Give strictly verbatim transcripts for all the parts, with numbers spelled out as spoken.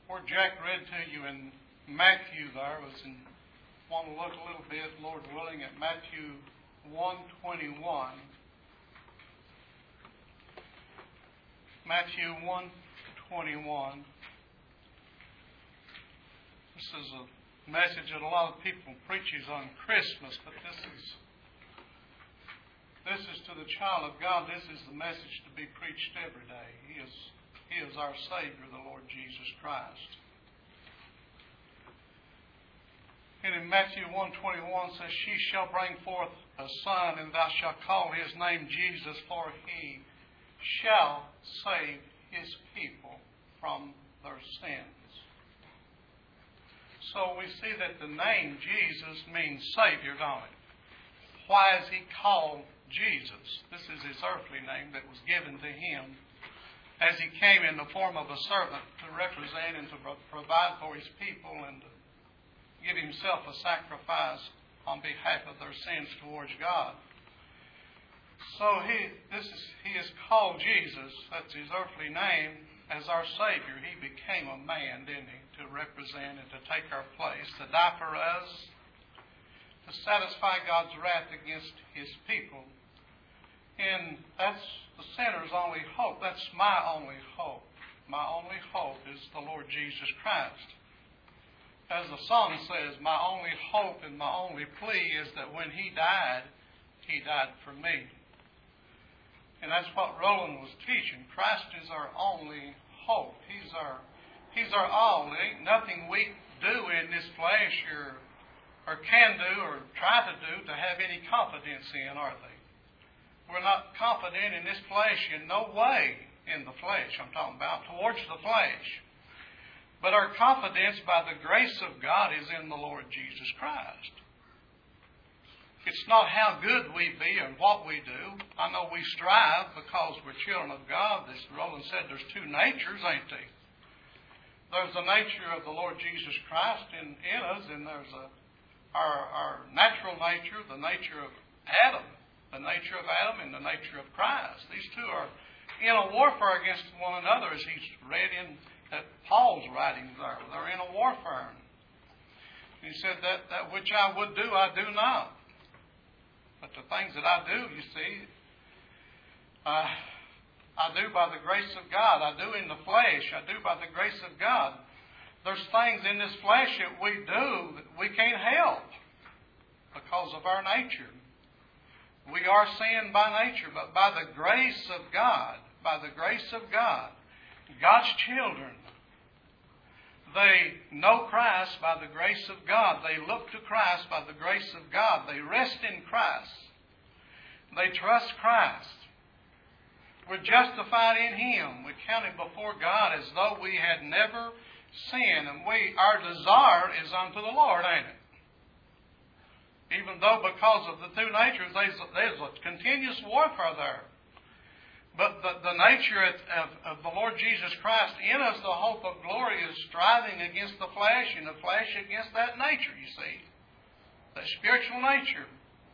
Where Jack read to you in Matthew there was in, want to look a little bit, Lord willing, at Matthew one twenty-one. Matthew one twenty-one. This is a message that a lot of people preaches on Christmas, but this is this is to the child of God. This is the message to be preached every day. He is He is our Savior, the Lord Jesus Christ. And in Matthew one twenty-one says, She shall bring forth a son, and thou shalt call his name Jesus, for he shall save his people from their sins. So we see that the name Jesus means Savior, don't it? Why is he called Jesus? This is his earthly name that was given to him as he came in the form of a servant to represent and to provide for his people and to give himself a sacrifice on behalf of their sins towards God. So he, this is, he is called Jesus, that's his earthly name, as our Savior. He became a man, didn't he, to represent and to take our place, to die for us, to satisfy God's wrath against his people. And that's the sinner's only hope. That's my only hope. My only hope is the Lord Jesus Christ. As the song says, my only hope and my only plea is that when he died, he died for me. And that's what Roland was teaching. Christ is our only hope. He's our He's our all. There ain't nothing we do in this flesh or, or can do or try to do to have any confidence in, are they? We're not confident in this flesh in no way in the flesh, I'm talking about, towards the flesh. But our confidence by the grace of God is in the Lord Jesus Christ. It's not how good we be and what we do. I know we strive because we're children of God. As Roland said, there's two natures, ain't there? There's the nature of the Lord Jesus Christ in, in us, and there's a, our, our natural nature, the nature of Adam. The nature of Adam and the nature of Christ. These two are in a warfare against one another, as he's read in that Paul's writings there. They're in a warfare. He said that, that which I would do, I do not. But the things that I do, you see, uh, I do by the grace of God. I do in the flesh. I do by the grace of God. There's things in this flesh that we do that we can't help because of our nature. We are sin by nature, but by the grace of God, by the grace of God, God's children, they know Christ by the grace of God. They look to Christ by the grace of God. They rest in Christ. They trust Christ. We're justified in Him. We're counted before God as though we had never sinned. And we, our desire is unto the Lord, ain't it? Even though because of the two natures, there's a, there's a continuous warfare there. But the, the nature of, of, of the Lord Jesus Christ in us, the hope of glory, is striving against the flesh and the flesh against that nature, you see. That spiritual nature.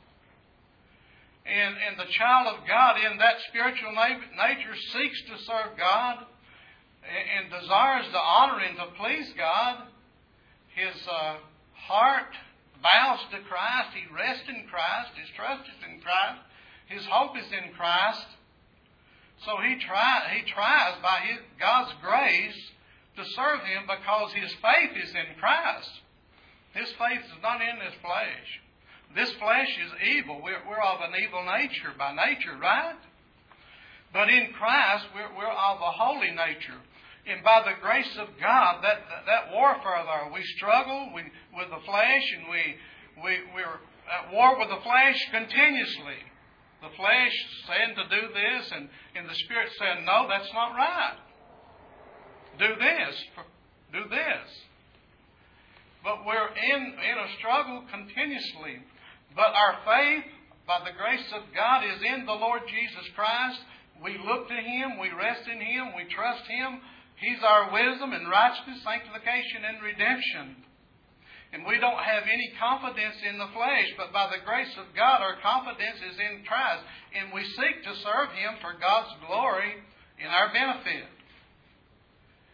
And, and the child of God in that spiritual nature seeks to serve God and, and desires to honor and to please God. His uh, heart bows to Christ. He rests in Christ. His trust is in Christ. His hope is in Christ. So he, try, he tries by his, God's grace to serve Him because his faith is in Christ. His faith is not in this flesh. This flesh is evil. We're, we're of an evil nature by nature, right? But in Christ, we're, we're of a holy nature. And by the grace of God, that that warfare there, we struggle we, with the flesh, and we, we, we're at war with the flesh continuously. The flesh saying to do this, and, and the Spirit saying, no, that's not right. Do this. Do this. But we're in, in a struggle continuously. But our faith, by the grace of God, is in the Lord Jesus Christ. We look to Him. We rest in Him. We trust Him. He's our wisdom and righteousness, sanctification and redemption. And we don't have any confidence in the flesh, but by the grace of God, our confidence is in Christ. And we seek to serve Him for God's glory and our benefit. But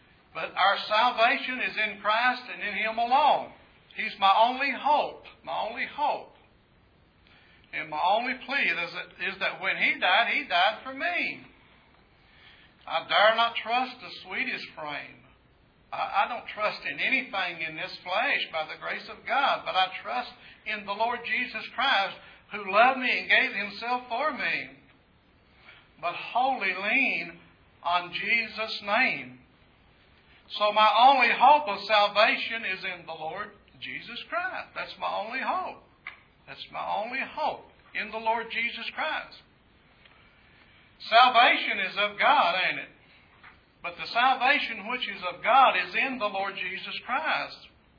But our salvation is in Christ and in Him alone. He's my only hope. My only hope. And my only plea is that, is that when He died, He died for me. I dare not trust the sweetest frame. I, I don't trust in anything in this flesh by the grace of God, but I trust in the Lord Jesus Christ, who loved me and gave Himself for me. But wholly lean on Jesus' name. So my only hope of salvation is in the Lord Jesus Christ. That's my only hope. That's my only hope, in the Lord Jesus Christ. Salvation is of God, ain't it? But the salvation which is of God is in the Lord Jesus Christ.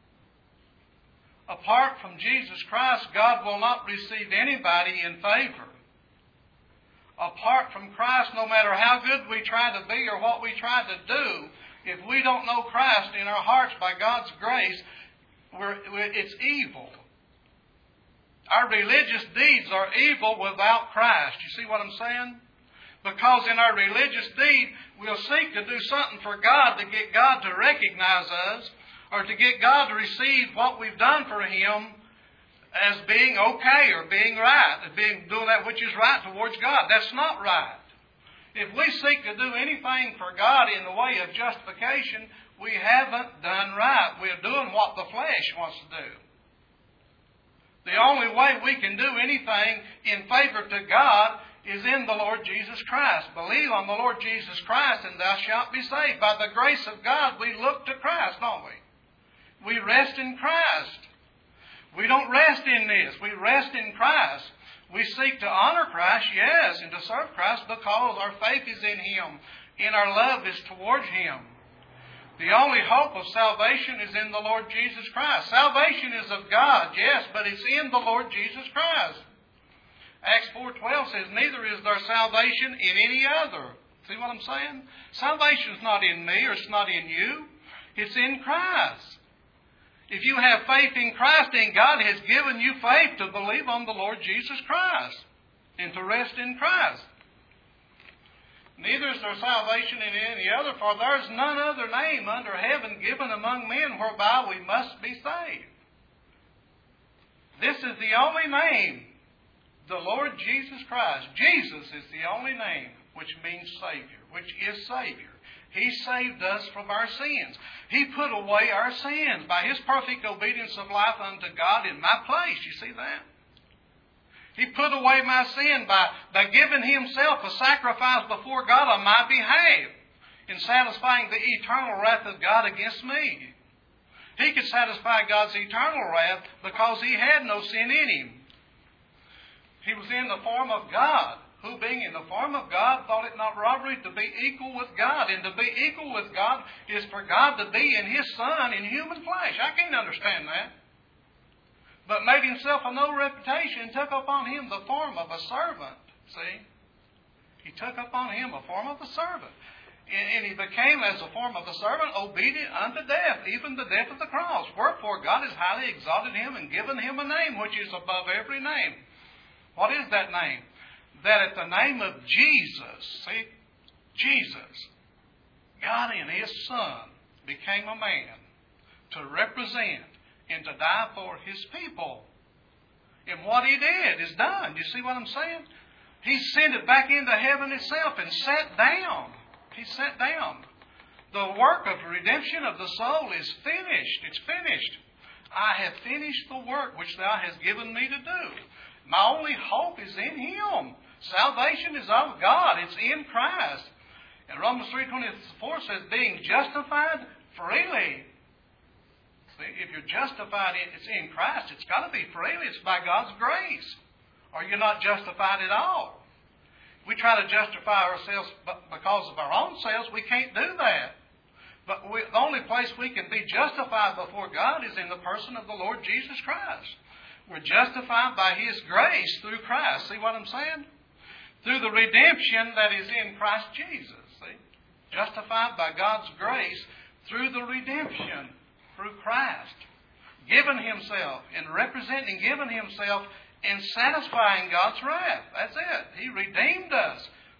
Apart from Jesus Christ, God will not receive anybody in favor. Apart from Christ, no matter how good we try to be or what we try to do, if we don't know Christ in our hearts by God's grace, we're, it's evil. Our religious deeds are evil without Christ. You see what I'm saying? Because in our religious deed, we'll seek to do something for God to get God to recognize us, or to get God to receive what we've done for Him as being okay or being right, and being doing that which is right towards God. That's not right. If we seek to do anything for God in the way of justification, we haven't done right. We're doing what the flesh wants to do. The only way we can do anything in favor to God is in the Lord Jesus Christ. Believe on the Lord Jesus Christ and thou shalt be saved. By the grace of God, we look to Christ, don't we? We rest in Christ. We don't rest in this. We rest in Christ. We seek to honor Christ, yes, and to serve Christ because our faith is in Him and our love is towards Him. The only hope of salvation is in the Lord Jesus Christ. Salvation is of God, yes, but it's in the Lord Jesus Christ. Acts four twelve says, neither is there salvation in any other. See what I'm saying? Salvation is not in me or it's not in you. It's in Christ. If you have faith in Christ, then God has given you faith to believe on the Lord Jesus Christ and to rest in Christ. Neither is there salvation in any other, for there is none other name under heaven given among men whereby we must be saved. This is the only name, the Lord Jesus Christ. Jesus is the only name which means Savior, which is Savior. He saved us from our sins. He put away our sins by His perfect obedience of life unto God in my place. You see that? He put away my sin by, by giving Himself a sacrifice before God on my behalf in satisfying the eternal wrath of God against me. He could satisfy God's eternal wrath because He had no sin in Him. He was in the form of God, who being in the form of God thought it not robbery to be equal with God. And to be equal with God is for God to be in His Son in human flesh. I can't understand that. But made Himself of no reputation and took upon Him the form of a servant. See? He took upon Him a form of a servant. And, and He became, as a form of a servant, obedient unto death, even the death of the cross. Wherefore God has highly exalted Him and given Him a name which is above every name. What is that name? That at the name of Jesus, see, Jesus, God in His Son became a man to represent and to die for His people. And what He did is done. You see what I'm saying? He sent it back into heaven itself and sat down. He sat down. The work of redemption of the soul is finished. It's finished. I have finished the work which Thou hast given me to do. My only hope is in Him. Salvation is of God. It's in Christ. And Romans three twenty-four says, being justified freely. See, if you're justified, it's in Christ. It's got to be freely. It's by God's grace. Or you're not justified at all. We try to justify ourselves because of our own selves. We can't do that. But we, the only place we can be justified before God is in the person of the Lord Jesus Christ. We're justified by His grace through Christ. See what I'm saying? Through the redemption that is in Christ Jesus. See? Justified by God's grace through the redemption, through Christ. Given Himself and representing, giving Himself and satisfying God's wrath. That's it. He redeemed us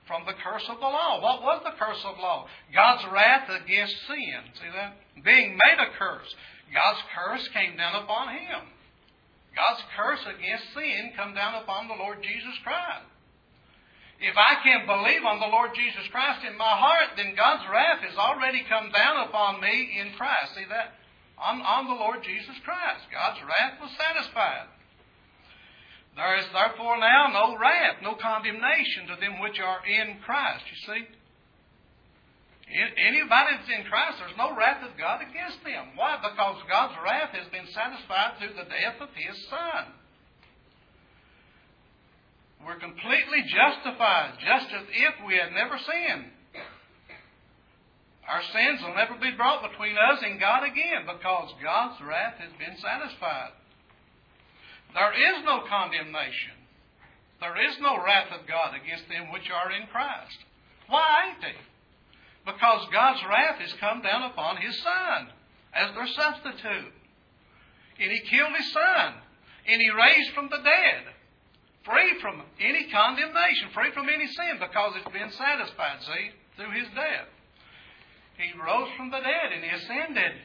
from the curse of the law. What was the curse of law? God's wrath against sin. See that? Being made a curse. God's curse came down upon Him. God's curse against sin come down upon the Lord Jesus Christ. If I can believe on the Lord Jesus Christ in my heart, then God's wrath has already come down upon me in Christ. See that? On, on the Lord Jesus Christ. God's wrath was satisfied. There is therefore now no wrath, no condemnation to them which are in Christ. You see? Anybody that's in Christ, there's no wrath of God against them. Why? Because God's wrath has been satisfied through the death of His Son. We're completely justified, just as if we had never sinned. Our sins will never be brought between us and God again, because God's wrath has been satisfied. There is no condemnation. There is no wrath of God against them which are in Christ. Why ain't they? Because God's wrath has come down upon His Son as their substitute. And He killed His Son. And He raised from the dead. Free from any condemnation. Free from any sin. Because it's been satisfied, see, through His death. He rose from the dead and He ascended.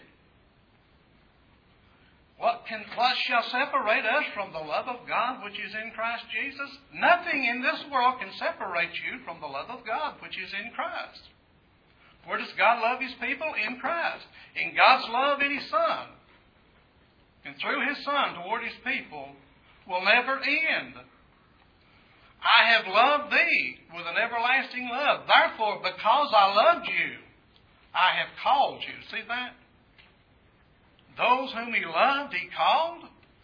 What can, what shall separate us from the love of God which is in Christ Jesus? Nothing in this world can separate you from the love of God which is in Christ. Where does God love His people? In Christ. In God's love in His Son. And through His Son toward His people will never end. I have loved thee with an everlasting love. Therefore, because I loved you, I have called you. See that? Those whom He loved, He called.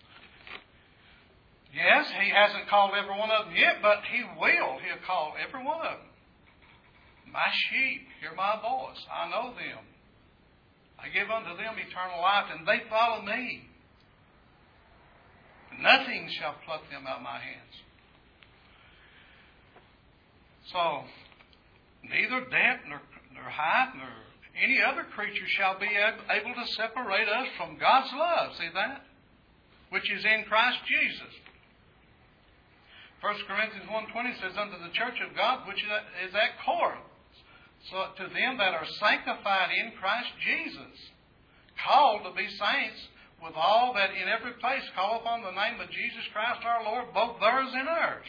Yes, He hasn't called every one of them yet, but He will. He'll call every one of them. My sheep hear my voice. I know them. I give unto them eternal life, and they follow me. Nothing shall pluck them out of my hands. So, neither depth, nor, nor height, nor any other creature shall be able to separate us from God's love. See that? Which is in Christ Jesus. First Corinthians one twenty says, unto the church of God, which is at Corinth. So to them that are sanctified in Christ Jesus, called to be saints, with all that in every place call upon the name of Jesus Christ our Lord, both theirs and ours.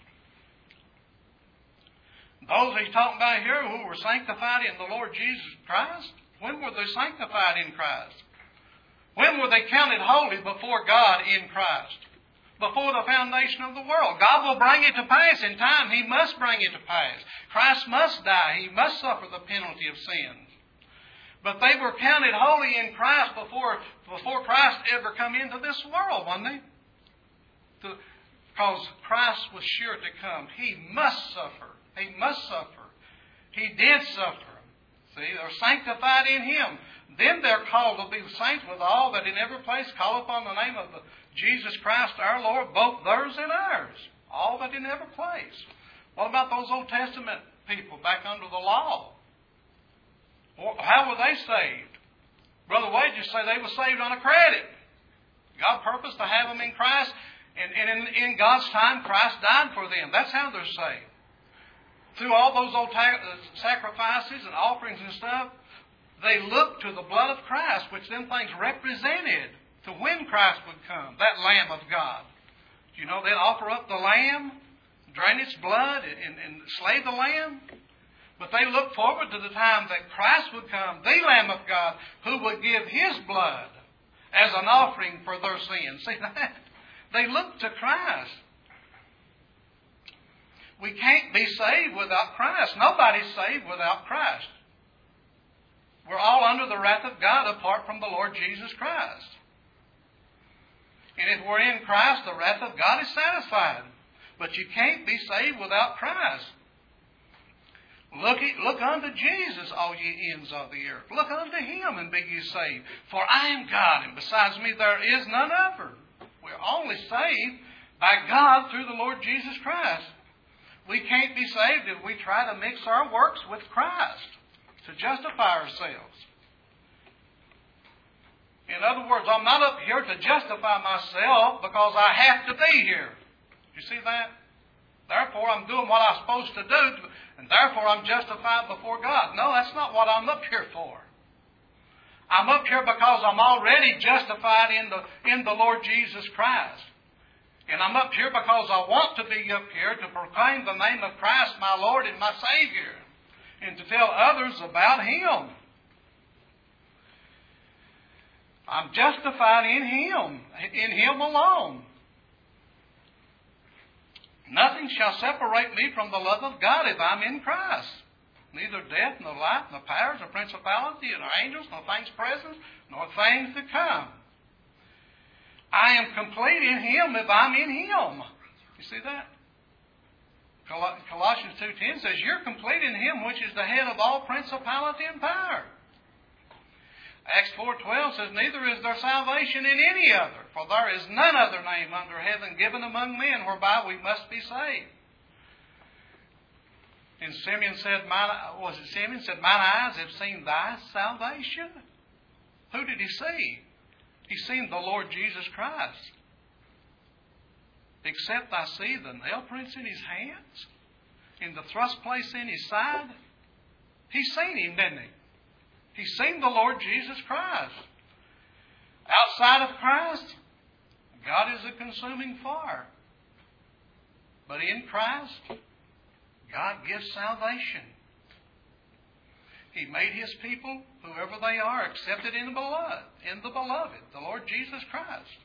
Those He's talking about here who were sanctified in the Lord Jesus Christ, when were they sanctified in Christ? When were they counted holy before God in Christ? Before the foundation of the world. God will bring it to pass. In time, He must bring it to pass. Christ must die. He must suffer the penalty of sin. But they were counted holy in Christ before, before Christ ever come into this world, wasn't they? Because Christ was sure to come. He must suffer. He must suffer. He did suffer. See, they're sanctified in Him. Then they're called to be saints with all that in every place call upon the name of the Jesus Christ our Lord, both theirs and ours. All that in every place. What about those Old Testament people back under the law? How were they saved? Brother Wade just say they were saved on a credit. God purposed to have them in Christ, and, and in, in God's time, Christ died for them. That's how they're saved. Through all those old ta- sacrifices and offerings and stuff, they looked to the blood of Christ, which them things represented to when Christ would come, that Lamb of God. You know, they'd offer up the lamb, drain its blood, and, and slay the lamb. But they looked forward to the time that Christ would come, the Lamb of God, who would give His blood as an offering for their sins. See that? They looked to Christ. We can't be saved without Christ. Nobody's saved without Christ. We're all under the wrath of God apart from the Lord Jesus Christ. And if we're in Christ, the wrath of God is satisfied. But you can't be saved without Christ. Look, look unto Jesus, all ye ends of the earth. Look unto Him and be ye saved. For I am God, and besides me there is none other. We're only saved by God through the Lord Jesus Christ. We can't be saved if we try to mix our works with Christ to justify ourselves. In other words, I'm not up here to justify myself because I have to be here. You see that? Therefore, I'm doing what I'm supposed to do and therefore I'm justified before God. No, that's not what I'm up here for. I'm up here because I'm already justified in the, in the Lord Jesus Christ. And I'm up here because I want to be up here to proclaim the name of Christ, my Lord and my Savior, and to tell others about Him. I'm justified in Him, in Him alone. Nothing shall separate me from the love of God if I'm in Christ. Neither death, nor life, nor powers, nor principality, nor angels, nor things present, nor things to come. I am complete in Him if I'm in Him. You see that? Colossians two ten says, you're complete in Him which is the head of all principality and power. Acts four twelve says, neither is there salvation in any other, for there is none other name under heaven given among men whereby we must be saved. And Simeon said, mine, was it Simeon said, mine eyes have seen thy salvation. Who did he see? He seen the Lord Jesus Christ. Except I see the nail prints in His hands, in the thrust place in His side. He seen Him, didn't he? He seen the Lord Jesus Christ. Outside of Christ, God is a consuming fire. But in Christ, God gives salvation. He made His people, whoever they are, accepted in the beloved, in the beloved, the Lord Jesus Christ.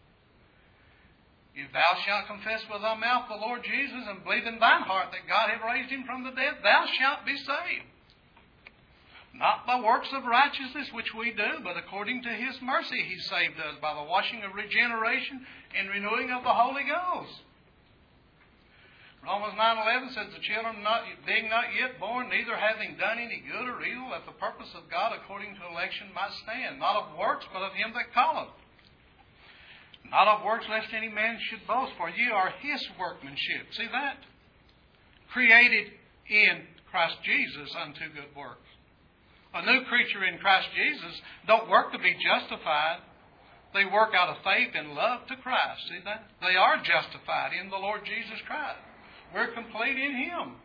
If thou shalt confess with thy mouth the Lord Jesus and believe in thine heart that God hath raised Him from the dead, thou shalt be saved. Not by works of righteousness which we do, but according to His mercy He saved us by the washing of regeneration and renewing of the Holy Ghost. Romans nine eleven says, the children not, being not yet born, neither having done any good or evil, that the purpose of God according to election might stand, not of works, but of Him that calleth. Not of works, lest any man should boast, for ye are His workmanship. See that? Created in Christ Jesus unto good works. A new creature in Christ Jesus don't work to be justified. They work out of faith and love to Christ. See that? They are justified in the Lord Jesus Christ. We're complete in Him.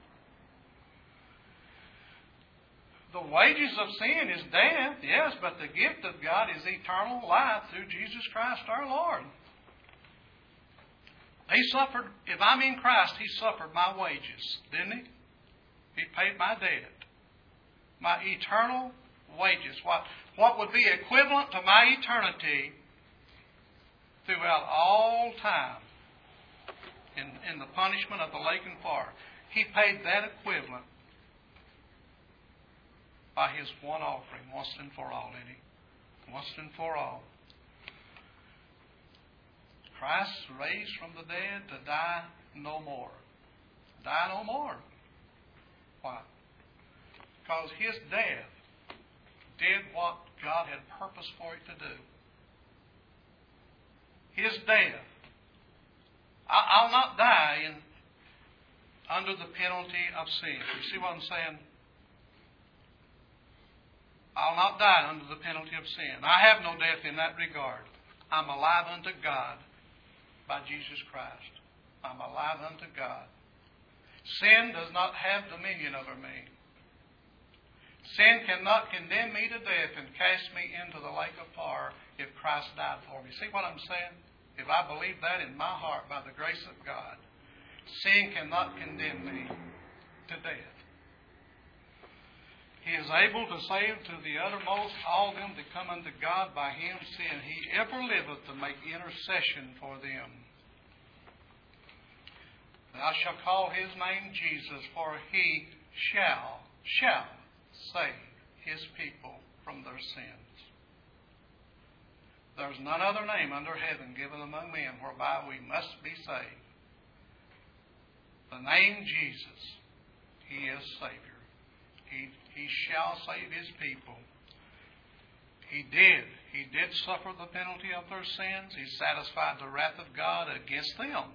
The wages of sin is death, yes, but the gift of God is eternal life through Jesus Christ our Lord. He suffered, if I'm in Christ, He suffered my wages, didn't He? He paid my debt. My eternal wages. What, what would be equivalent to my eternity throughout all time. In, in the punishment of the lake and fire. He paid that equivalent by His one offering, once and for all, didn't He? Once and for all. Christ raised from the dead to die no more. Die no more. Why? Because His death did what God had purposed for it to do. His death. I'll not die in, under the penalty of sin. You see what I'm saying? I'll not die under the penalty of sin. I have no death in that regard. I'm alive unto God by Jesus Christ. I'm alive unto God. Sin does not have dominion over me. Sin cannot condemn me to death and cast me into the lake of fire if Christ died for me. See what I'm saying? If I believe that in my heart by the grace of God, sin cannot condemn me to death. He is able to save to the uttermost all them that come unto God by Him, seeing He ever liveth to make intercession for them. Thou shalt call His name Jesus, for He shall, shall save His people from their sins. There is none other name under heaven given among men whereby we must be saved. The name Jesus, He is Savior. He, he shall save His people. He did. He did suffer the penalty of their sins. He satisfied the wrath of God against them.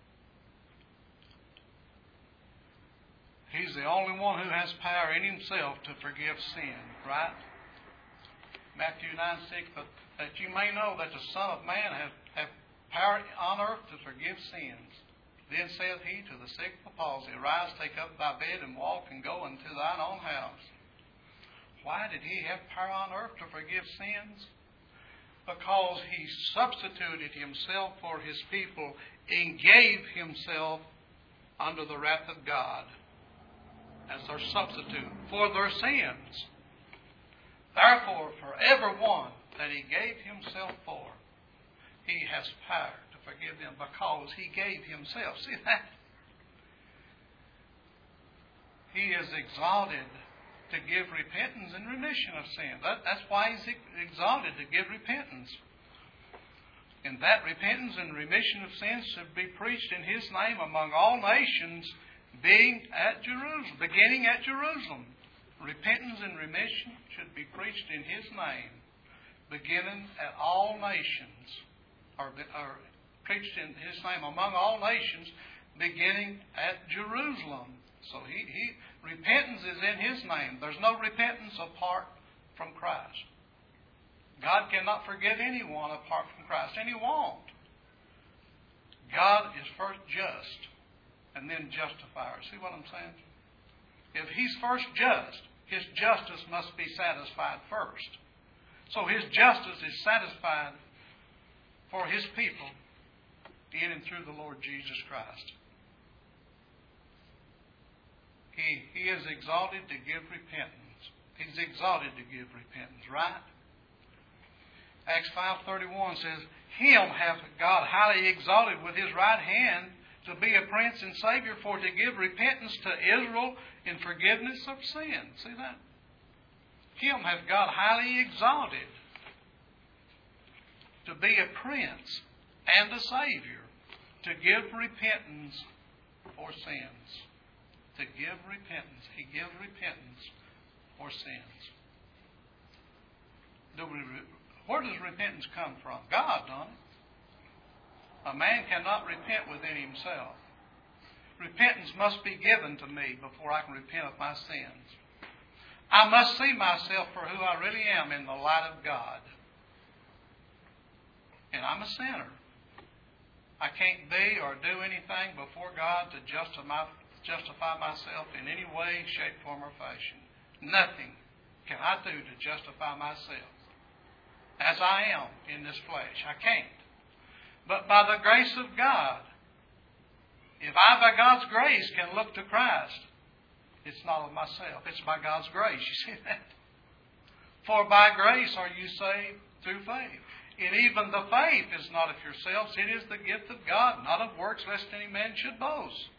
He's the only one who has power in Himself to forgive sin, right? Matthew nine six, but that you may know that the Son of Man hath, hath power on earth to forgive sins. Then saith he to the sick of the palsy, Arise, take up thy bed, and walk, and go unto thine own house. Why did he have power on earth to forgive sins? Because he substituted himself for his people and gave himself under the wrath of God as their substitute for their sins. Therefore, for every one that he gave himself for, he has power to forgive them because he gave himself. See that? He is exalted to give repentance and remission of sin. That, that's why he's exalted, to give repentance. And that repentance and remission of sins should be preached in his name among all nations, being at Jerusalem, beginning at Jerusalem. Repentance and remission should be preached in his name, beginning at all nations, or, or preached in his name among all nations, beginning at Jerusalem. So he, he repentance is in his name. There's no repentance apart from Christ. God cannot forgive anyone apart from Christ, and he won't. God is first just and then justifier. See what I'm saying? If he's first just, his justice must be satisfied first. So his justice is satisfied for his people in and through the Lord Jesus Christ. He, he is exalted to give repentance. He's exalted to give repentance, right? Acts five thirty-one says, Him hath God highly exalted with his right hand to be a prince and savior, for to give repentance to Israel in forgiveness of sin. See that? Him hath God highly exalted to be a prince and a savior, to give repentance for sins. To give repentance. He gives repentance for sins. Do we, where does repentance come from? God, don't it? A man cannot repent within himself. Repentance must be given to me before I can repent of my sins. I must see myself for who I really am in the light of God. And I'm a sinner. I can't be or do anything before God to justify, justify myself in any way, shape, form, or fashion. Nothing can I do to justify myself as I am in this flesh. I can't. But by the grace of God, if I, by God's grace, can look to Christ, it's not of myself. It's by God's grace. You see that? For by grace are you saved through faith. And even the faith is not of yourselves. It is the gift of God, not of works, lest any man should boast.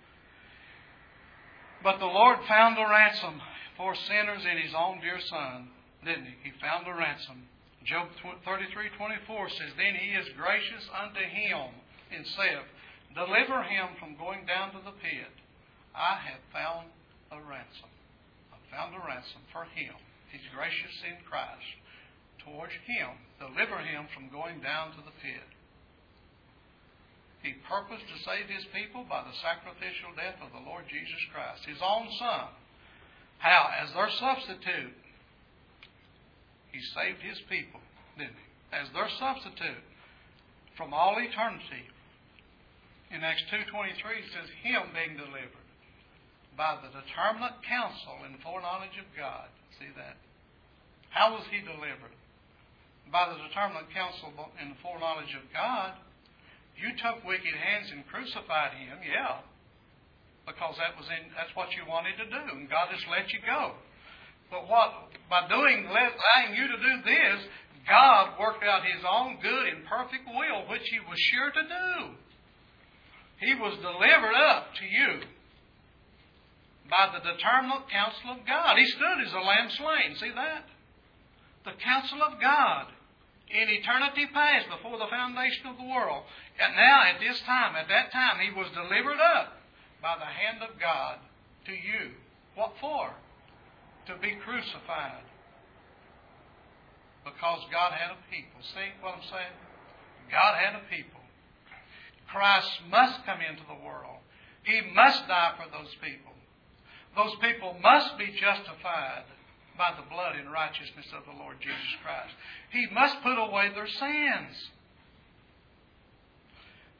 But the Lord found a ransom for sinners in His own dear Son, didn't He? He found a ransom. Job thirty-three twenty-four says, Then He is gracious unto him, and saith, Deliver him from going down to the pit. I have found a ransom. I found a ransom for him. He's gracious in Christ towards him. Deliver him from going down to the pit. He purposed to save His people by the sacrificial death of the Lord Jesus Christ, His own Son. How? As their substitute. He saved His people, didn't He? As their substitute from all eternity. In Acts two twenty-three it says, Him being delivered by the determinate counsel and foreknowledge of God. See that? How was He delivered? By the determinate counsel and foreknowledge of God. You took wicked hands and crucified Him, yeah. Because that was in that's what you wanted to do, and God just let you go. But what by doing allowing you to do this, God worked out His own good and perfect will, which He was sure to do. He was delivered up to you by the determinate counsel of God. He stood as a lamb slain. See that? The counsel of God in eternity past, before the foundation of the world. And now, at this time, at that time, He was delivered up by the hand of God to you. What for? To be crucified. Because God had a people. See what I'm saying? God had a people. Christ must come into the world. He must die for those people. Those people must be justified by the blood and righteousness of the Lord Jesus Christ. He must put away their sins.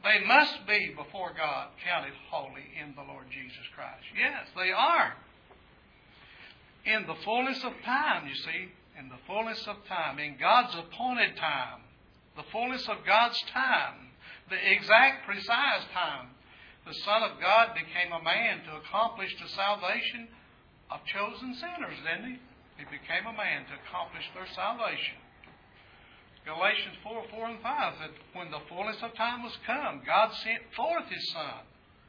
They must be before God counted holy in the Lord Jesus Christ. Yes, they are. In the fullness of time, you see, in the fullness of time, in God's appointed time, the fullness of God's time, the exact, precise time, the Son of God became a man to accomplish the salvation of chosen sinners, didn't He? He became a man to accomplish their salvation. Galatians four, four and five said, when the fullness of time was come, God sent forth His Son.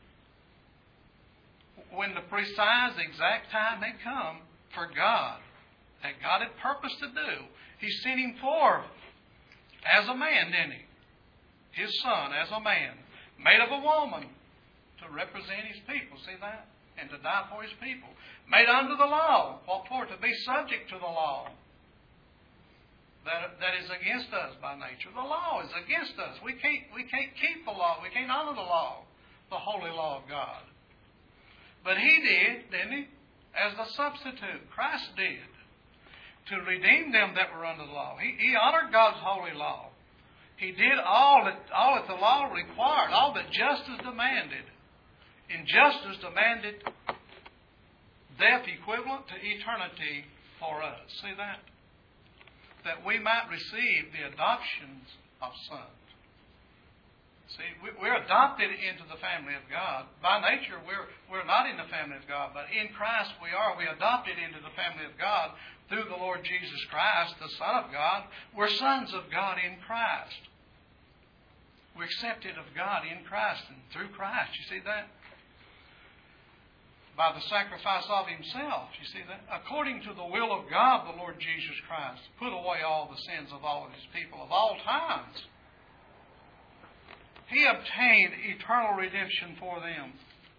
When the precise, exact time had come for God, that God had purposed to do, He sent Him forth as a man, didn't He? His Son as a man, made of a woman, to represent His people. See that? And to die for His people. Made under the law. What for? To be subject to the law. That, that is against us by nature. The law is against us. We can't, we can't keep the law. We can't honor the law. The holy law of God. But He did, didn't He? As the substitute. Christ did. To redeem them that were under the law. He, he honored God's holy law. He did all that, all that the law required. All that justice demanded. And justice demanded death equivalent to eternity for us. See that? That we might receive the adoptions of sons. See, we're adopted into the family of God. By nature, we're, we're not in the family of God, but in Christ we are. We're adopted into the family of God through the Lord Jesus Christ, the Son of God. We're sons of God in Christ. We're accepted of God in Christ and through Christ. You see that? By the sacrifice of Himself. You see that? According to the will of God, the Lord Jesus Christ put away all the sins of all of His people of all times. He obtained eternal redemption for them.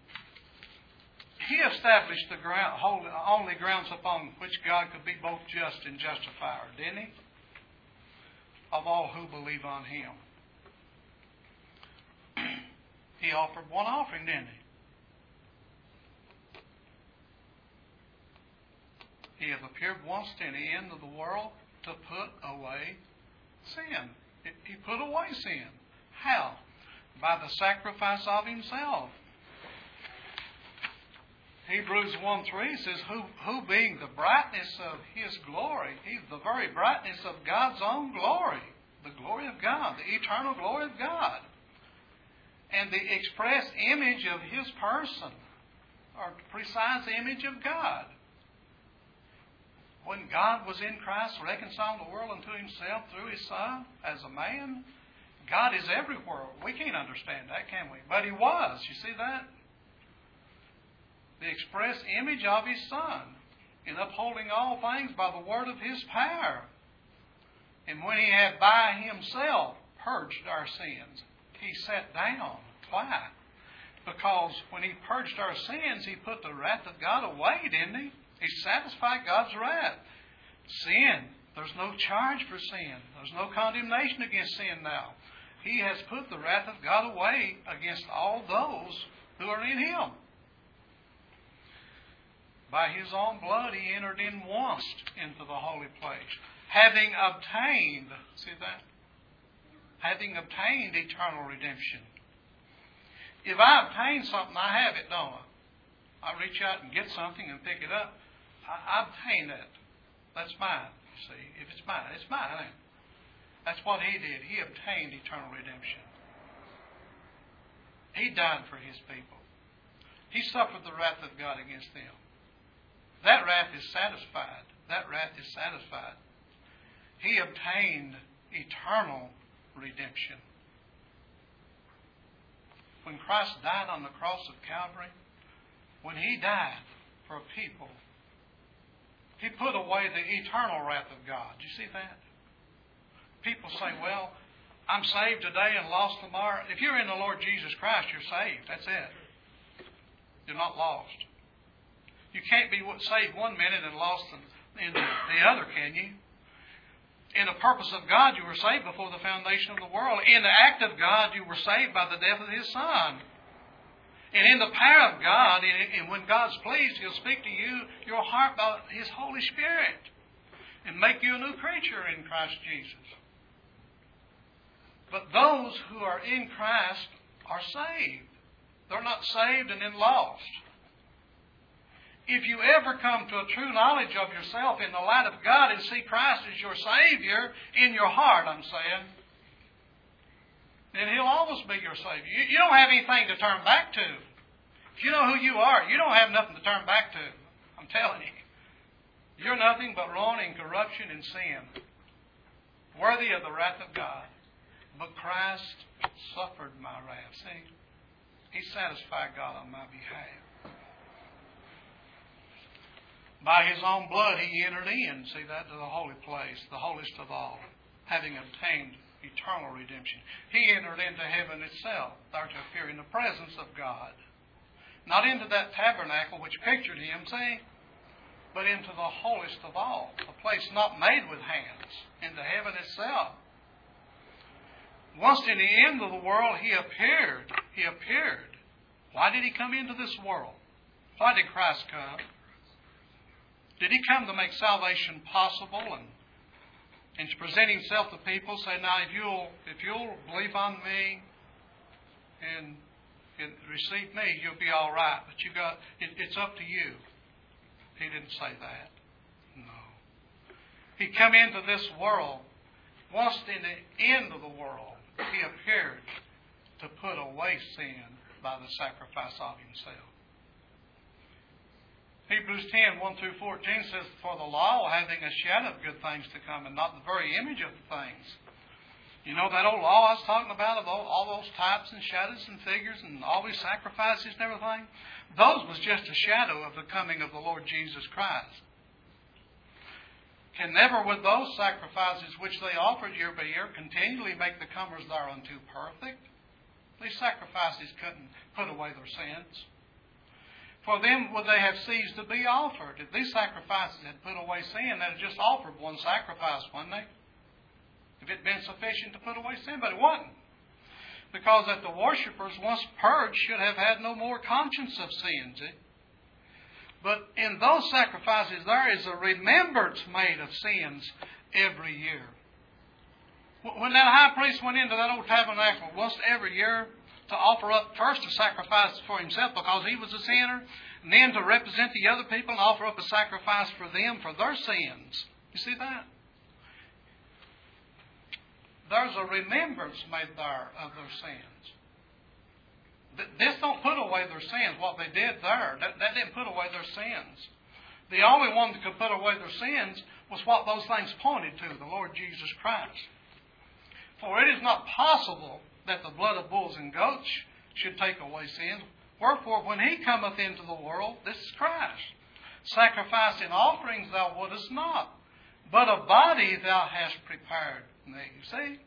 He established the ground, only grounds upon which God could be both just and justifier, didn't He? Of all who believe on Him. He offered one offering, didn't He? He hath appeared once to the end of the world to put away sin. He put away sin. How? By the sacrifice of Himself. Hebrews one three says, who, who being the brightness of His glory, He's the very brightness of God's own glory, the glory of God, the eternal glory of God, and the express image of His person, or precise image of God. When God was in Christ, reconciling the world unto Himself through His Son as a man, God is everywhere. We can't understand that, can we? But He was. You see that? The express image of His Son in upholding all things by the word of His power. And when He had by Himself purged our sins, He sat down. Why? Because when He purged our sins, He put the wrath of God away, didn't He? He satisfied God's wrath. Sin. There's no charge for sin. There's no condemnation against sin now. He has put the wrath of God away against all those who are in Him. By His own blood He entered in once into the holy place, having obtained, see that? Having obtained eternal redemption. If I obtain something, I have it, don't I? I reach out and get something and pick it up. I obtain that. That's mine. See, if it's mine, it's mine. That's what He did. He obtained eternal redemption. He died for His people. He suffered the wrath of God against them. That wrath is satisfied. That wrath is satisfied. He obtained eternal redemption. When Christ died on the cross of Calvary, when He died for a people, He put away the eternal wrath of God. Do you see that? People say, well, I'm saved today and lost tomorrow. If you're in the Lord Jesus Christ, you're saved. That's it. You're not lost. You can't be saved one minute and lost in the other, can you? In the purpose of God, you were saved before the foundation of the world. In the act of God, you were saved by the death of His Son. And in the power of God, and when God's pleased, He'll speak to you, your heart by His Holy Spirit, and make you a new creature in Christ Jesus. But those who are in Christ are saved. They're not saved and then lost. If you ever come to a true knowledge of yourself in the light of God and see Christ as your Savior in your heart, I'm saying, then He'll always be your Savior. You, you don't have anything to turn back to. If you know who you are, you don't have nothing to turn back to. I'm telling you. You're nothing but ruin and corruption and sin, worthy of the wrath of God. But Christ suffered my wrath. See? He satisfied God on my behalf. By His own blood He entered in, see that, to the holy place, the holiest of all, having obtained eternal redemption. He entered into heaven itself, there to appear in the presence of God. Not into that tabernacle which pictured Him, see, but into the holiest of all, a place not made with hands, into heaven itself. Once in the end of the world, He appeared. He appeared. Why did He come into this world? Why did Christ come? Did He come to make salvation possible and, and to present Himself to people, say, now if you'll if you'll believe on me and, and receive me, you'll be all right. But you got it, it's up to you. He didn't say that. No. He come into this world. Once in the end of the world, He appeared to put away sin by the sacrifice of Himself. Hebrews ten, one through fourteen says, for the law having a shadow of good things to come and not the very image of the things. You know that old law I was talking about, of all, all those types and shadows and figures and all these sacrifices and everything? Those was just a shadow of the coming of the Lord Jesus Christ. Can never with those sacrifices which they offered year by year continually make the comers thereunto perfect? These sacrifices couldn't put away their sins. For them would they have ceased to be offered. If these sacrifices had put away sin, they'd have just offered one sacrifice, wouldn't they? If it had been sufficient to put away sin, but it wasn't. Because that the worshippers, once purged, should have had no more conscience of sin. See? But in those sacrifices, there is a remembrance made of sins every year. When that high priest went into that old tabernacle once every year, to offer up first a sacrifice for himself because he was a sinner, and then to represent the other people and offer up a sacrifice for them for their sins. You see that? There's a remembrance made there of their sins. This don't put away their sins, what they did there. That, that didn't put away their sins. The only one that could put away their sins was what those things pointed to, the Lord Jesus Christ. For it is not possible that the blood of bulls and goats should take away sins. Wherefore, when He cometh into the world, this is Christ. Sacrifice and offerings thou wouldest not, but a body thou hast prepared me. You see?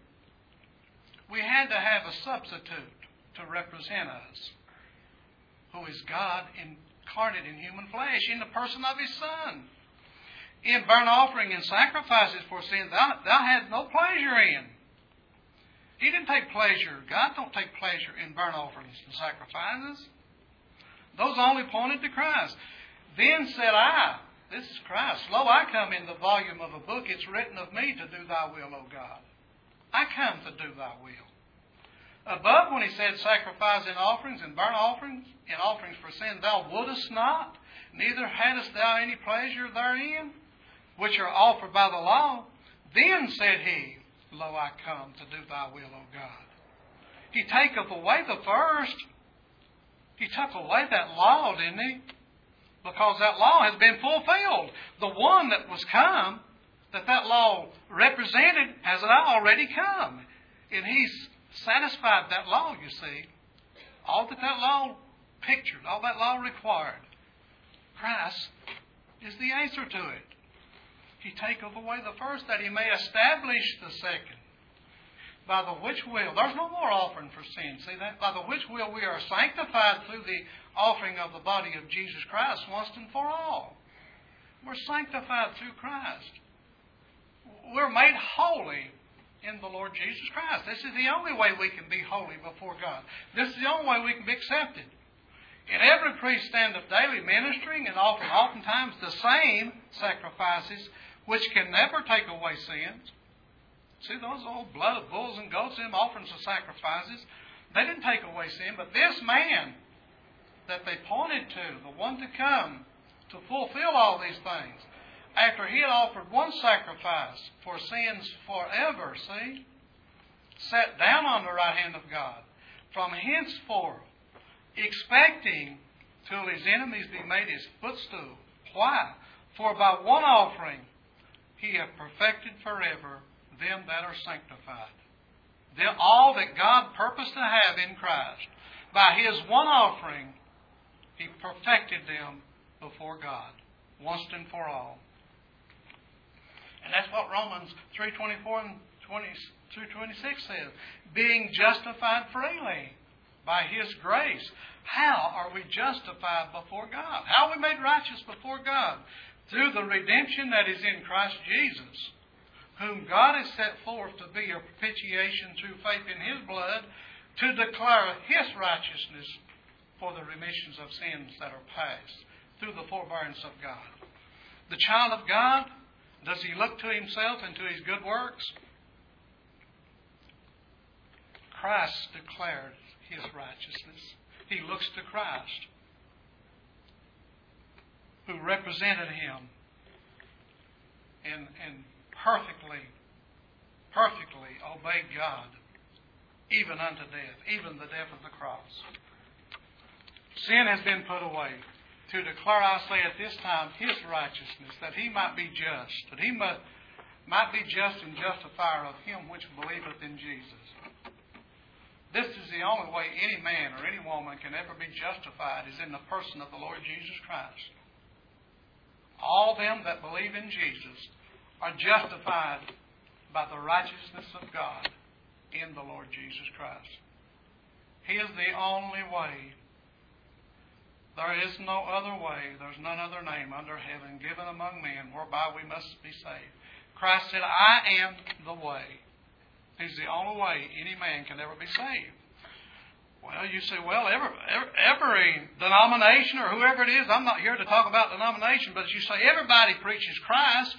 We had to have a substitute to represent us, who is God incarnate in human flesh, in the person of His Son. In burnt offering and sacrifices for sin, thou, thou had no pleasure in. He didn't take pleasure. God don't take pleasure in burnt offerings and sacrifices. Those only pointed to Christ. Then said I, this is Christ, lo, I come in the volume of a book. It's written of me to do thy will, O God. I come to do thy will. Above, when he said sacrifice and offerings and burnt offerings and offerings for sin, thou wouldest not, neither hadst thou any pleasure therein, which are offered by the law. Then said he, lo, I come to do thy will, O God. He taketh away the first. He took away that law, didn't He? Because that law has been fulfilled. The one that was come, that that law represented, has already come. And He's satisfied that law, you see. All that that law pictured, all that law required. Christ is the answer to it. He taketh away the first, that He may establish the second. By the which will, there's no more offering for sin. See that? By the which will we are sanctified through the offering of the body of Jesus Christ once and for all. We're sanctified through Christ. We're made holy in the Lord Jesus Christ. This is the only way we can be holy before God. This is the only way we can be accepted. And every priest standeth daily ministering and offering oftentimes the same sacrifices, which can never take away sins. See those old blood of bulls and goats, them offerings of sacrifices, They didn't take away sin, but this man that they pointed to, the one to come to fulfill all these things, after he had offered one sacrifice for sins forever, see, sat down on the right hand of God, from henceforth, expecting till his enemies be made his footstool. Why? For by one offering he hath perfected forever them that are sanctified. Them, all that God purposed to have in Christ, by his one offering, he perfected them before God, once and for all. And that's what Romans three twenty-four and twenty-two twenty-six says. Being justified freely by his grace. How are we justified before God? How are we made righteous before God? Through the redemption that is in Christ Jesus, whom God has set forth to be a propitiation through faith in his blood, to declare his righteousness for the remissions of sins that are past, through the forbearance of God. The child of God, does he look to himself and to his good works? Christ declared his righteousness. He looks to Christ, who represented him and, and perfectly, perfectly obeyed God, even unto death, even the death of the cross. Sin has been put away, to declare, I say, at this time, his righteousness, that he might be just, that he might, might be just and justifier of him which believeth in Jesus. This is the only way any man or any woman can ever be justified, is in the person of the Lord Jesus Christ. All them that believe in Jesus are justified by the righteousness of God in the Lord Jesus Christ. He is the only way. There is no other way. There's none other name under heaven given among men whereby we must be saved. Christ said, I am the way. He's the only way any man can ever be saved. Well, you say, well, every, every, every denomination or whoever it is, I'm not here to talk about denomination, but you say everybody preaches Christ.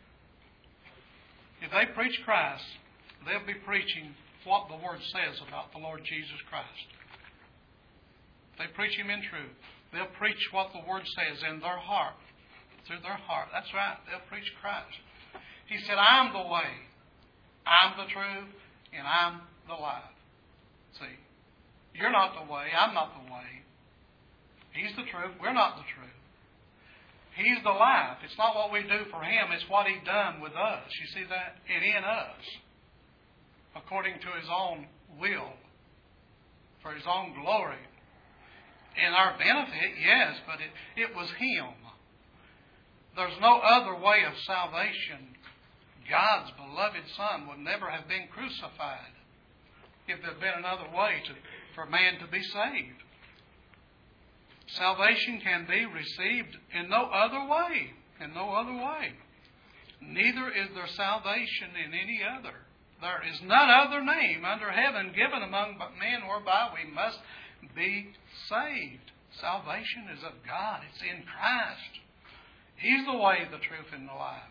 If they preach Christ, they'll be preaching what the Word says about the Lord Jesus Christ. If they preach Him in truth, they'll preach what the Word says in their heart, through their heart. That's right, they'll preach Christ. He said, I'm the way. I'm the truth, and I'm the life. See, you're not the way, I'm not the way. He's the truth, we're not the truth. He's the life. It's not what we do for Him, it's what He's done with us. You see that? And in us. According to His own will. For His own glory. In our benefit, yes, but it, it was Him. There's no other way of salvation. God's beloved Son would never have been crucified if there had been another way to, for man to be saved. Salvation can be received in no other way. In no other way. Neither is there salvation in any other. There is none other name under heaven given among men whereby we must be saved. Salvation is of God. It's in Christ. He's the way, the truth, and the life.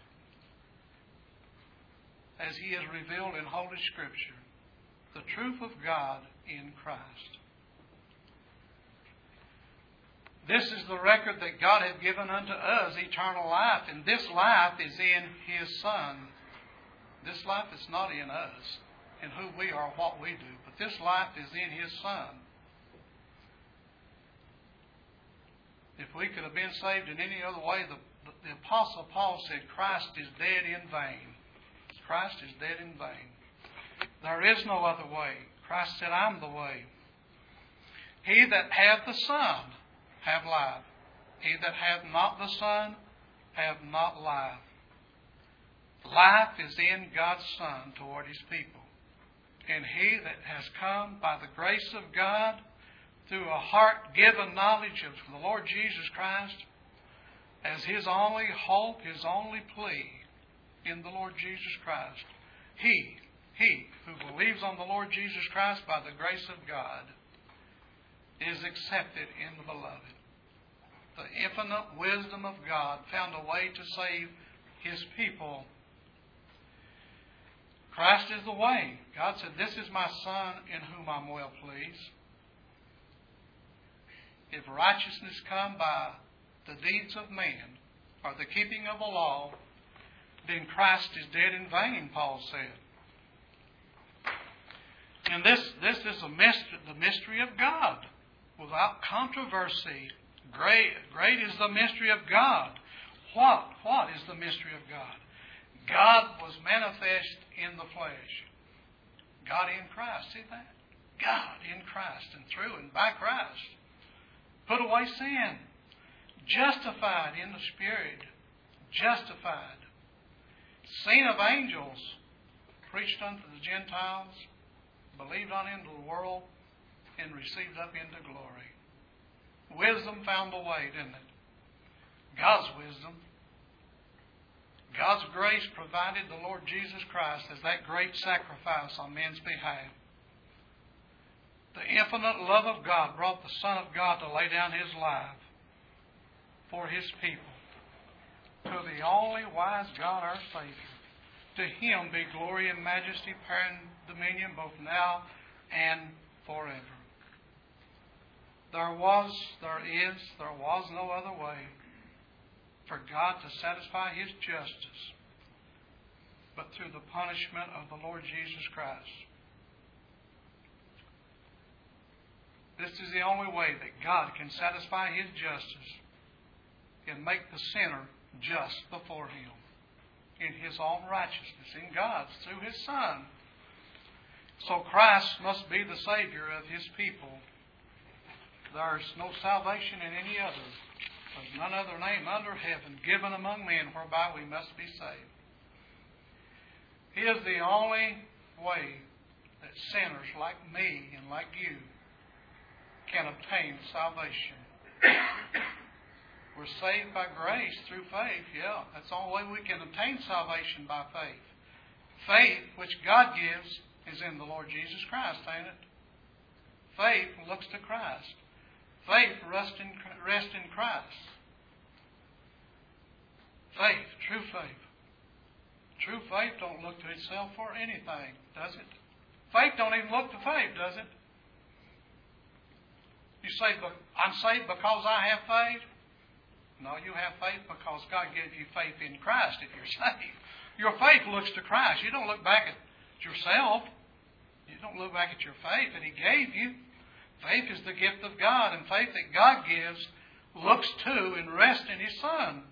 As He is revealed in Holy Scripture, the truth of God in Christ. This is the record that God hath given unto us, eternal life, and this life is in His Son. This life is not in us, in who we are, what we do, but this life is in His Son. If we could have been saved in any other way, the, the Apostle Paul said, Christ is dead in vain. Christ is dead in vain. There is no other way. Christ said, I'm the way. He that hath the Son have life. He that hath not the Son have not life. Life is in God's Son toward His people. And he that has come by the grace of God through a heart-given knowledge of the Lord Jesus Christ as his only hope, his only plea in the Lord Jesus Christ. He, he who believes on the Lord Jesus Christ by the grace of God is accepted in the Beloved. The infinite wisdom of God found a way to save His people. Christ is the way. God said, this is my Son in whom I'm well pleased. If righteousness come by the deeds of men, or the keeping of the law, then Christ is dead in vain, Paul said. And this, this is a mystery, the mystery of God, without controversy. Great, great is the mystery of God. What? What is the mystery of God? God was manifest in the flesh. God in Christ. See that? God in Christ and through and by Christ. Put away sin. Justified in the Spirit. Justified. Seen of angels. Preached unto the Gentiles. Believed on into the world. And received up into glory. Wisdom found the way, didn't it? God's wisdom. God's grace provided the Lord Jesus Christ as that great sacrifice on men's behalf. The infinite love of God brought the Son of God to lay down His life for His people. To the only wise God, our Savior. To Him be glory and majesty, power and dominion, both now and forever. There was, there is, there was no other way for God to satisfy His justice but through the punishment of the Lord Jesus Christ. This is the only way that God can satisfy His justice and make the sinner just before Him in His own righteousness, in God's, through His Son. So Christ must be the Savior of His people. There's no salvation in any other. There's none other name under heaven given among men whereby we must be saved. He is the only way that sinners like me and like you can obtain salvation. We're saved by grace through faith. Yeah, that's the only way we can obtain salvation, by faith. Faith, which God gives, is in the Lord Jesus Christ, ain't it? Faith looks to Christ. Faith rests in, rest in Christ. Faith, true faith. True faith don't look to itself for anything, does it? Faith don't even look to faith, does it? You say, I'm saved because I have faith? No, you have faith because God gave you faith in Christ if you're saved. Your faith looks to Christ. You don't look back at yourself. You don't look back at your faith that He gave you. Faith is the gift of God, and faith that God gives looks to and rests in His Son.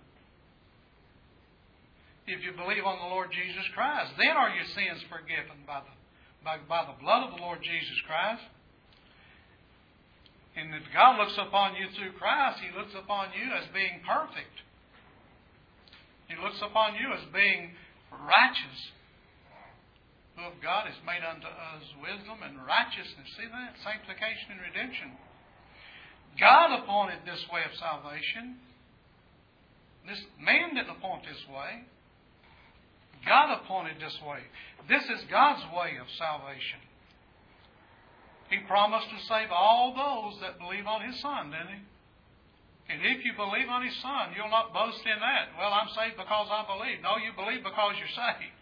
If you believe on the Lord Jesus Christ, then are your sins forgiven by the, by, by the blood of the Lord Jesus Christ. And if God looks upon you through Christ, He looks upon you as being perfect. He looks upon you as being righteous. Who of God is made unto us wisdom and righteousness. See that? Sanctification and redemption. God appointed this way of salvation. This man didn't appoint this way. God appointed this way. This is God's way of salvation. He promised to save all those that believe on His Son, didn't He? And if you believe on His Son, you'll not boast in that. Well, I'm saved because I believe. No, you believe because you're saved.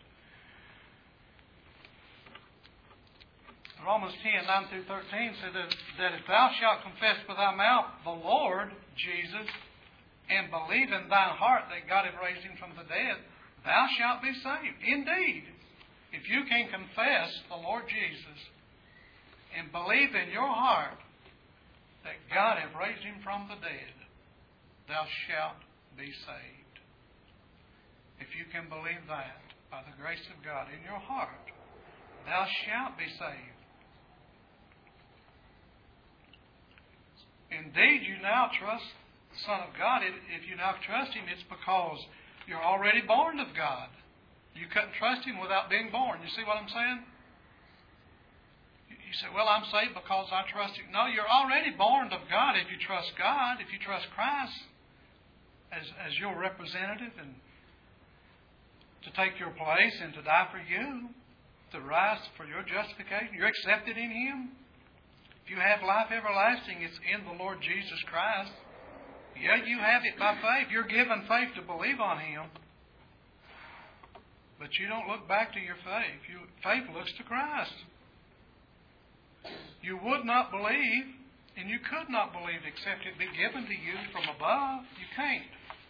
Romans ten, nine through thirteen said that, that if thou shalt confess with thy mouth the Lord Jesus, and believe in thine heart that God hath raised Him from the dead, thou shalt be saved. Indeed, if you can confess the Lord Jesus and believe in your heart that God hath raised Him from the dead, thou shalt be saved. If you can believe that by the grace of God in your heart, thou shalt be saved. Indeed, you now trust the Son of God. If you now trust Him, it's because you're already born of God. You couldn't trust Him without being born. You see what I'm saying? You say, well, I'm saved because I trust Him. No, you're already born of God if you trust God, if you trust Christ as, as your representative and to take your place and to die for you, to rise for your justification. You're accepted in Him. If you have life everlasting, it's in the Lord Jesus Christ. Yeah, you have it by faith. You're given faith to believe on Him. But you don't look back to your faith. You, faith looks to Christ. You would not believe, and you could not believe except it be given to you from above. You can't.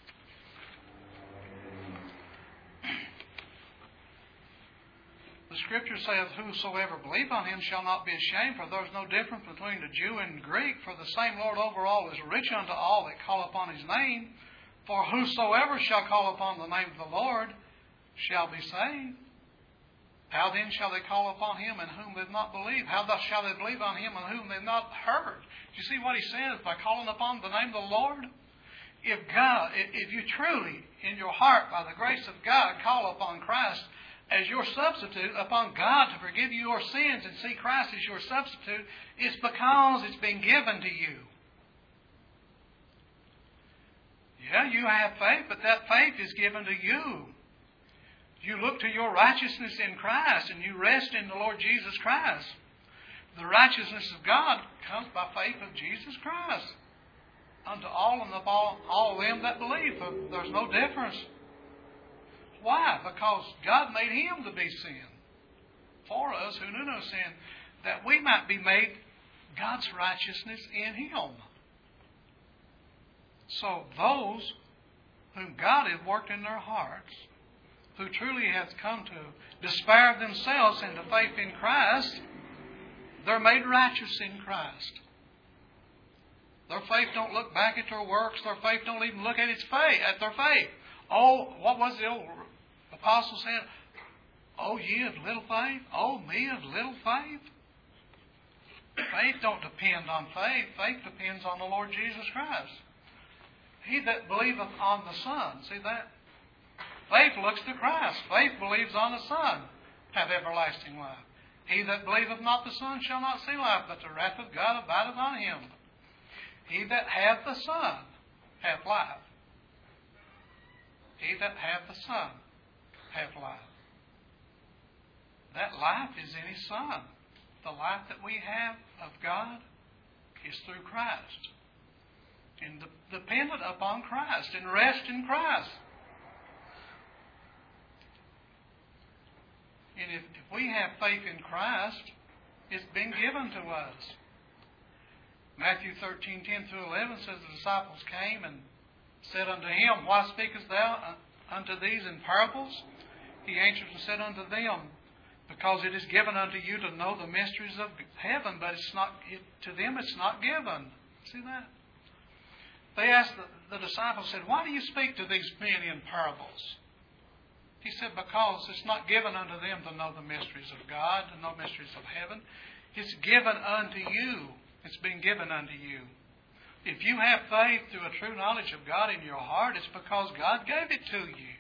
The Scripture says, whosoever believe on Him shall not be ashamed, for there is no difference between the Jew and the Greek, for the same Lord over all is rich unto all that call upon His name. For whosoever shall call upon the name of the Lord shall be saved. How then shall they call upon Him in whom they have not believed? How thus shall they believe on Him in whom they have not heard? Do you see what He says by calling upon the name of the Lord? If God, if you truly, in your heart, by the grace of God, call upon Christ as your substitute, upon God to forgive you your sins and see Christ as your substitute, it's because it's been given to you. Yeah, you have faith, but that faith is given to you. You look to your righteousness in Christ and you rest in the Lord Jesus Christ. The righteousness of God comes by faith of Jesus Christ. Unto all and of all, all them that believe. There's no difference. Why? Because God made Him to be sin for us who knew no sin, that we might be made God's righteousness in Him. So those whom God has worked in their hearts, who truly have come to despair of themselves and to faith in Christ, they're made righteous in Christ. Their faith don't look back at their works. Their faith don't even look at its faith, at their faith. Oh, what was the old apostle saying? Oh, ye of little faith. Oh, me of little faith. Faith don't depend on faith. Faith depends on the Lord Jesus Christ. He that believeth on the Son. See that? Faith looks to Christ. Faith believes on the Son, have everlasting life. He that believeth not the Son shall not see life, but the wrath of God abideth on him. He that hath the Son hath life. He that hath the Son hath life. That life is in His Son. The life that we have of God is through Christ. And dependent upon Christ and rest in Christ. And if, if we have faith in Christ, it's been given to us. Matthew thirteen, ten through eleven says the disciples came and said unto Him, Why speakest thou unto these in parables? He answered and said unto them, Because it is given unto you to know the mysteries of heaven, but it's not it, to them it's not given. See that? They asked the, the disciples, said, Why do you speak to these men in parables? He said, Because it's not given unto them to know the mysteries of God, to know mysteries of heaven. It's given unto you. It's been given unto you. If you have faith through a true knowledge of God in your heart, it's because God gave it to you.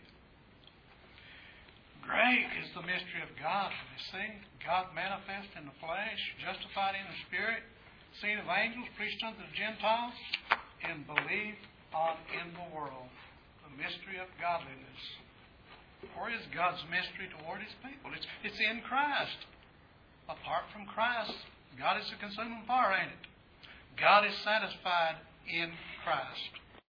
Great is the mystery of God. You see, God manifest in the flesh, justified in the Spirit, seen of angels, preached unto the Gentiles, and believed on in the world. The mystery of godliness. Where is God's mystery toward His people? It's, it's in Christ. Apart from Christ, God is a consuming fire, ain't it? God is satisfied in Christ.